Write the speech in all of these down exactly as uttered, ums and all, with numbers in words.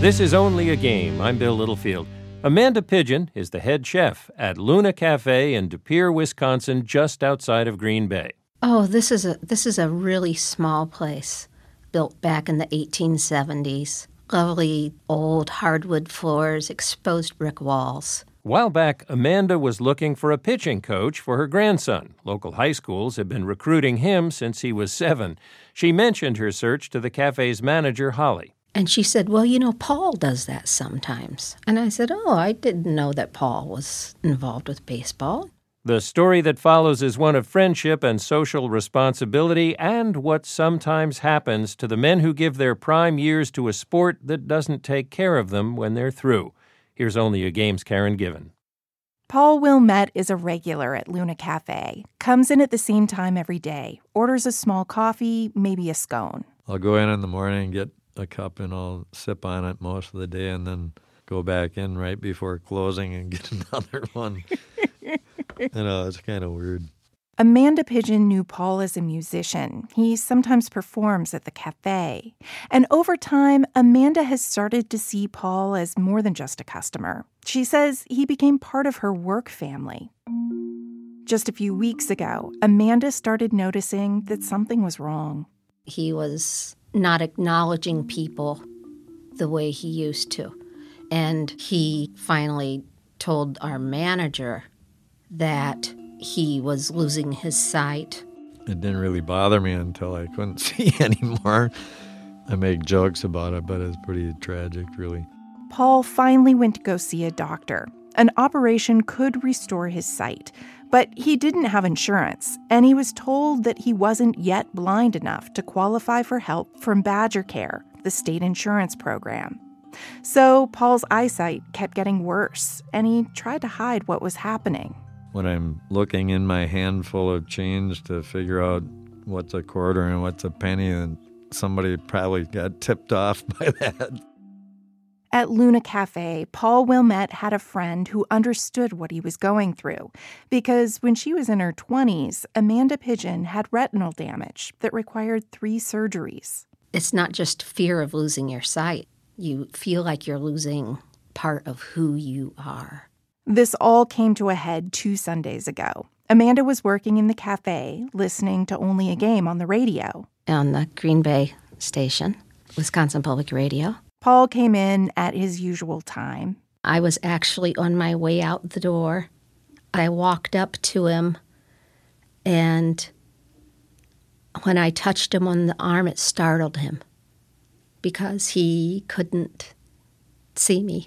This is Only a Game. I'm Bill Littlefield. Amanda Pigeon is the head chef at Luna Cafe in De Pere, Wisconsin, just outside of Green Bay. Oh, this is a this is a really small place, built back in the eighteen seventies. Lovely old hardwood floors, exposed brick walls. A while back, Amanda was looking for a pitching coach for her grandson. Local high schools have been recruiting him since he was seven. She mentioned her search to the cafe's manager, Holly. And she said, well, you know, Paul does that sometimes. And I said, oh, I didn't know that Paul was involved with baseball. The story that follows is one of friendship and social responsibility and what sometimes happens to the men who give their prime years to a sport that doesn't take care of them when they're through. Here's Only a Game's Karen Given. Paul Wilmette is a regular at Luna Cafe. Comes in at the same time every day. Orders a small coffee, maybe a scone. I'll go in in the morning and get a cup and I'll sip on it most of the day and then go back in right before closing and get another one. You know, it's kind of weird. Amanda Pigeon knew Paul as a musician. He sometimes performs at the cafe. And over time, Amanda has started to see Paul as more than just a customer. She says he became part of her work family. Just a few weeks ago, Amanda started noticing that something was wrong. He was not acknowledging people the way he used to. And he finally told our manager that he was losing his sight. It didn't really bother me until I couldn't see anymore. I make jokes about it, but it's pretty tragic, really. Paul finally went to go see a doctor. An operation could restore his sight, but he didn't have insurance, and he was told that he wasn't yet blind enough to qualify for help from Badger Care, the state insurance program. So Paul's eyesight kept getting worse, and he tried to hide what was happening. When I'm looking in my handful of change to figure out what's a quarter and what's a penny, and somebody probably got tipped off by that. At Luna Cafe, Paul Wilmette had a friend who understood what he was going through, because when she was in her twenties, Amanda Pigeon had retinal damage that required three surgeries. It's not just fear of losing your sight. You feel like you're losing part of who you are. This all came to a head two Sundays ago. Amanda was working in the cafe, listening to Only a Game on the radio. On the Green Bay station, Wisconsin Public Radio. Paul came in at his usual time. I was actually on my way out the door. I walked up to him, and when I touched him on the arm, it startled him because he couldn't see me.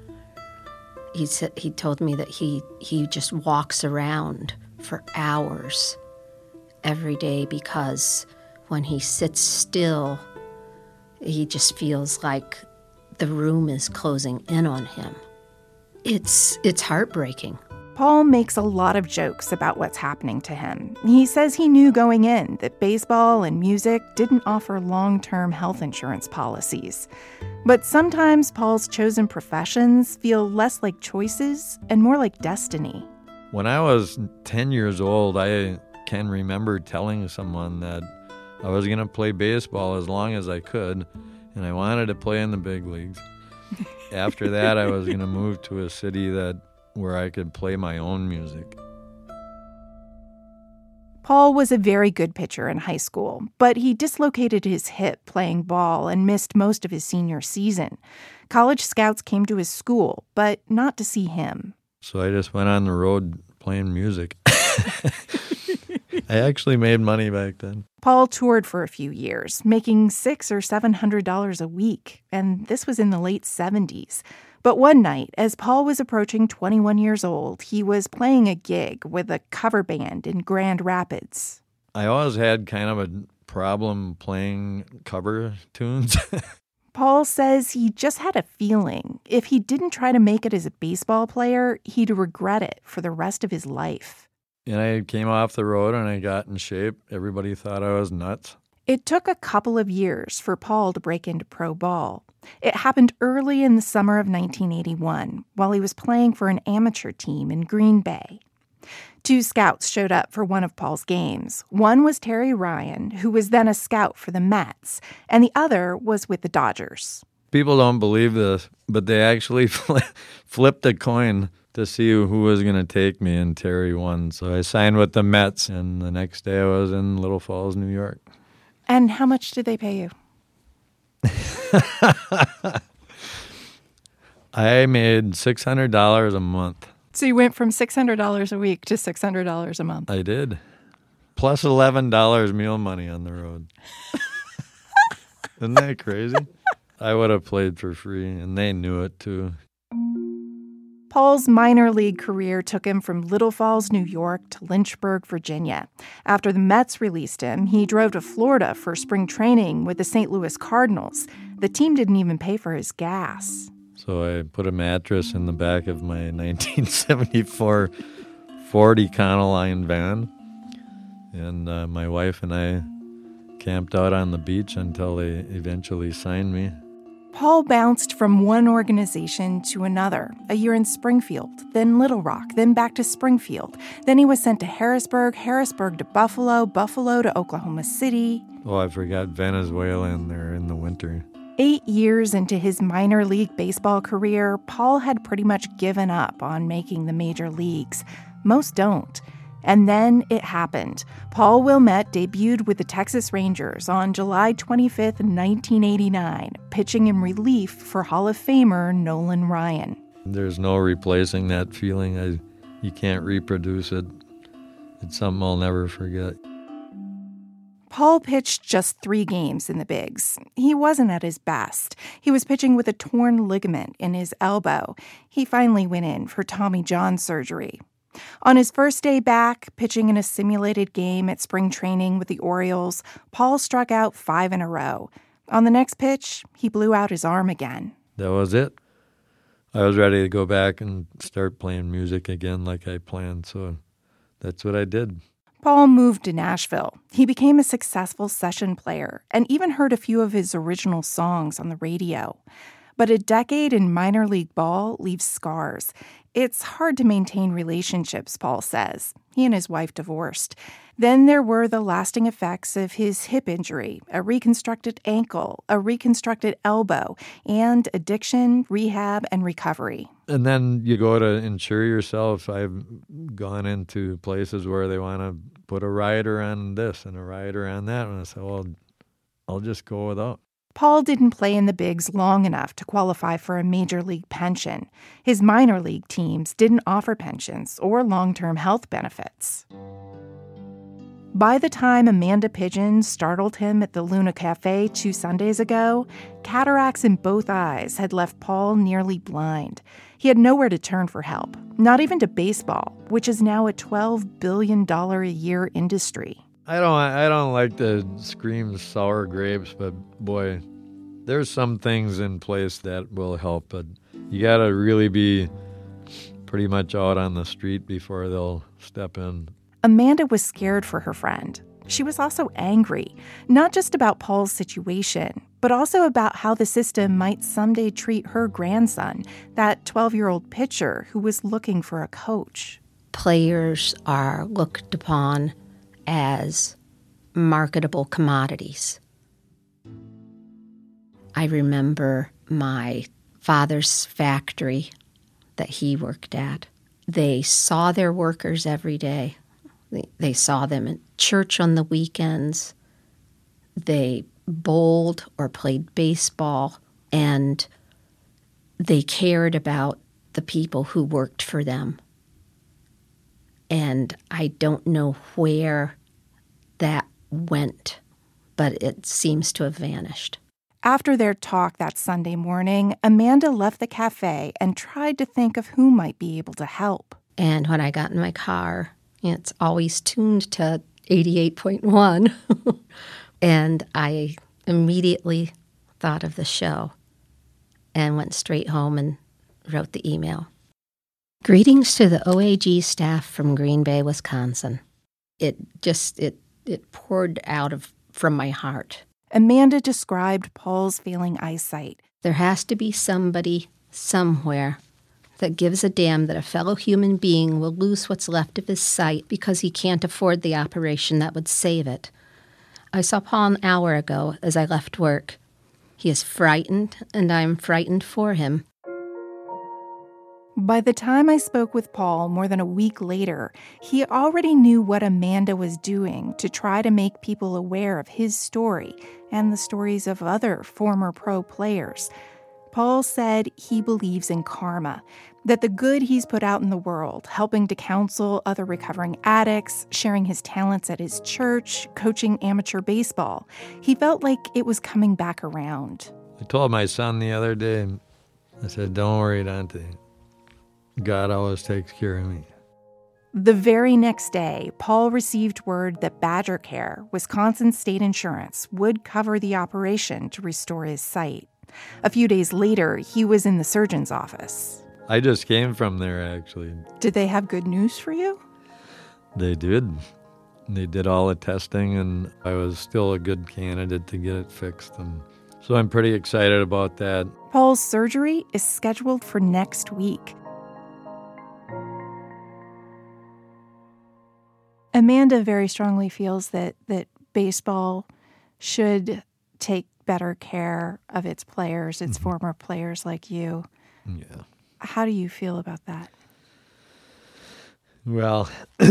He said he told me that he, he just walks around for hours every day because when he sits still, he just feels like the room is closing in on him. It's it's heartbreaking. Paul makes a lot of jokes about what's happening to him. He says he knew going in that baseball and music didn't offer long-term health insurance policies. But sometimes Paul's chosen professions feel less like choices and more like destiny. When I was ten years old, I can remember telling someone that I was going to play baseball as long as I could, and I wanted to play in the big leagues. After that, I was going to move to a city that where I could play my own music. Paul was a very good pitcher in high school, but he dislocated his hip playing ball and missed most of his senior season. College scouts came to his school, but not to see him. So I just went on the road playing music. I actually made money back then. Paul toured for a few years, making six or seven hundred dollars a week, and this was in the late seventies. But one night, as Paul was approaching twenty-one years old, he was playing a gig with a cover band in Grand Rapids. I always had kind of a problem playing cover tunes. Paul says he just had a feeling if he didn't try to make it as a baseball player, he'd regret it for the rest of his life. And I came off the road and I got in shape. Everybody thought I was nuts. It took a couple of years for Paul to break into pro ball. It happened early in the summer of nineteen eighty-one, while he was playing for an amateur team in Green Bay. Two scouts showed up for one of Paul's games. One was Terry Ryan, who was then a scout for the Mets, and the other was with the Dodgers. People don't believe this, but they actually flipped a coin to see who was going to take me, and Terry won. So I signed with the Mets, and the next day I was in Little Falls, New York. And how much did they pay you? I made six hundred dollars a month. So you went from six hundred dollars a week to six hundred dollars a month. I did. Plus eleven dollars meal money on the road. Isn't that crazy? I would have played for free, and they knew it too. Paul's minor league career took him from Little Falls, New York to Lynchburg, Virginia. After the Mets released him, he drove to Florida for spring training with the Saint Louis Cardinals. The team didn't even pay for his gas. So I put a mattress in the back of my nineteen seventy-four Ford Econoline van, and uh, my wife and I camped out on the beach until they eventually signed me. Paul bounced from one organization to another, a year in Springfield, then Little Rock, then back to Springfield. Then he was sent to Harrisburg, Harrisburg to Buffalo, Buffalo to Oklahoma City. Oh, I forgot Venezuela in there in the winter. Eight years into his minor league baseball career, Paul had pretty much given up on making the major leagues. Most don't. And then it happened. Paul Wilmette debuted with the Texas Rangers on July twenty-fifth, nineteen eighty-nine, pitching in relief for Hall of Famer Nolan Ryan. There's no replacing that feeling. I, you can't reproduce it. It's something I'll never forget. Paul pitched just three games in the bigs. He wasn't at his best. He was pitching with a torn ligament in his elbow. He finally went in for Tommy John surgery. On his first day back, pitching in a simulated game at spring training with the Orioles, Paul struck out five in a row. On the next pitch, he blew out his arm again. That was it. I was ready to go back and start playing music again like I planned, so that's what I did. Paul moved to Nashville. He became a successful session player and even heard a few of his original songs on the radio. But a decade in minor league ball leaves scars. It's hard to maintain relationships, Paul says. He and his wife divorced. Then there were the lasting effects of his hip injury, a reconstructed ankle, a reconstructed elbow, and addiction, rehab, and recovery. And then you go to insure yourself. I've gone into places where they want to put a rider on this and a rider on that. And I said, well, I'll just go without. Paul didn't play in the bigs long enough to qualify for a major league pension. His minor league teams didn't offer pensions or long-term health benefits. By the time Amanda Pigeon startled him at the Luna Cafe two Sundays ago, cataracts in both eyes had left Paul nearly blind. He had nowhere to turn for help, not even to baseball, which is now a twelve billion dollars a year industry. I don't I don't like to scream sour grapes, but boy, there's some things in place that will help. But you got to really be pretty much out on the street before they'll step in. Amanda was scared for her friend. She was also angry, not just about Paul's situation, but also about how the system might someday treat her grandson, that twelve-year-old pitcher who was looking for a coach. Players are looked upon as marketable commodities. I remember my father's factory that he worked at. They saw their workers every day. They, they saw them at church on the weekends. They bowled or played baseball, and they cared about the people who worked for them. And I don't know where that went, but it seems to have vanished. After their talk that Sunday morning, Amanda left the cafe and tried to think of who might be able to help. And when I got in my car, it's always tuned to eighty-eight point one, and I immediately thought of the show and went straight home and wrote the email. Greetings to the O A G staff from Green Bay, Wisconsin. It just, it it poured out of from my heart. Amanda described Paul's failing eyesight. There has to be somebody somewhere that gives a damn that a fellow human being will lose what's left of his sight because he can't afford the operation that would save it. I saw Paul an hour ago as I left work. He is frightened, and I am frightened for him. By the time I spoke with Paul more than a week later, he already knew what Amanda was doing to try to make people aware of his story and the stories of other former pro players. Paul said he believes in karma, that the good he's put out in the world, helping to counsel other recovering addicts, sharing his talents at his church, coaching amateur baseball, he felt like it was coming back around. I told my son the other day, I said, don't worry, Dante. God always takes care of me. The very next day, Paul received word that Badger Care, Wisconsin State Insurance, would cover the operation to restore his sight. A few days later, he was in the surgeon's office. I just came from there, actually. Did they have good news for you? They did. They did all the testing, and I was still a good candidate to get it fixed. And so I'm pretty excited about that. Paul's surgery is scheduled for next week. Amanda very strongly feels that, that baseball should take better care of its players, its mm-hmm. former players like you. Yeah. How do you feel about that? Well,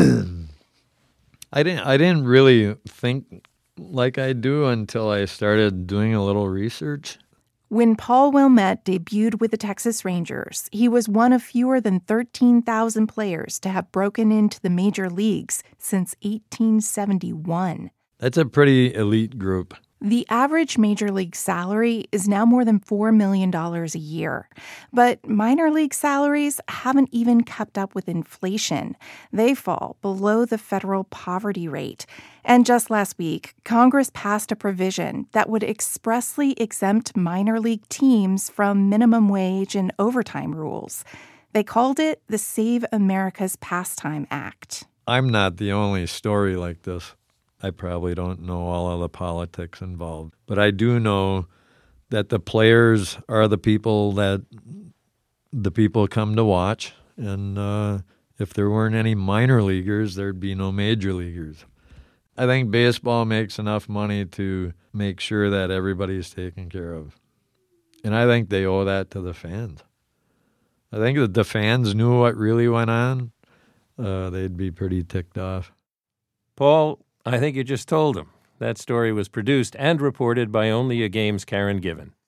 I didn't I didn't really think like I do until I started doing a little research. When Paul Wilmette debuted with the Texas Rangers, he was one of fewer than thirteen thousand players to have broken into the major leagues since eighteen seventy-one. That's a pretty elite group. The average major league salary is now more than four million dollars a year. But minor league salaries haven't even kept up with inflation. They fall below the federal poverty rate. And just last week, Congress passed a provision that would expressly exempt minor league teams from minimum wage and overtime rules. They called it the Save America's Pastime Act. I'm not the only story like this. I probably don't know all of the politics involved. But I do know that the players are the people that the people come to watch. And uh, if there weren't any minor leaguers, there'd be no major leaguers. I think baseball makes enough money to make sure that everybody's taken care of. And I think they owe that to the fans. I think that the fans knew what really went on. Uh, they'd be pretty ticked off. Paul, I think you just told him. That story was produced and reported by Only a Game's Karen Given.